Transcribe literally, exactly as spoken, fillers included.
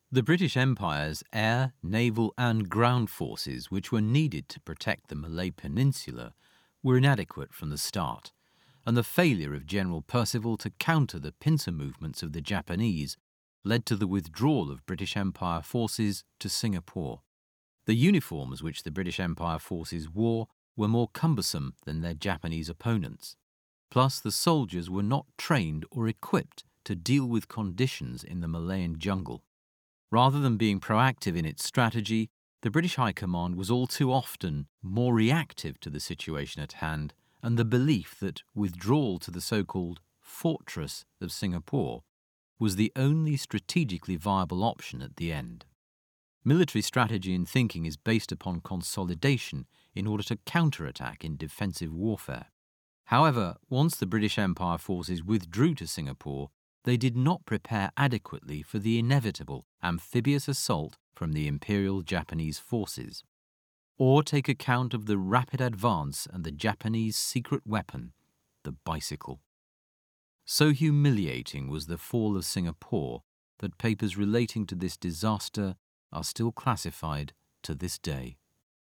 The British Empire's air, naval and ground forces, which were needed to protect the Malay Peninsula, were inadequate from the start, and the failure of General Percival to counter the pincer movements of the Japanese led to the withdrawal of British Empire forces to Singapore. The uniforms which the British Empire forces wore were more cumbersome than their Japanese opponents. Plus, the soldiers were not trained or equipped to deal with conditions in the Malayan jungle. Rather than being proactive in its strategy, the British High Command was all too often more reactive to the situation at hand and the belief that withdrawal to the so-called fortress of Singapore was the only strategically viable option at the end. Military strategy and thinking is based upon consolidation in order to counterattack in defensive warfare. However, once the British Empire forces withdrew to Singapore, they did not prepare adequately for the inevitable amphibious assault from the Imperial Japanese forces, or take account of the rapid advance and the Japanese secret weapon, the bicycle. So humiliating was the fall of Singapore that papers relating to this disaster are still classified to this day.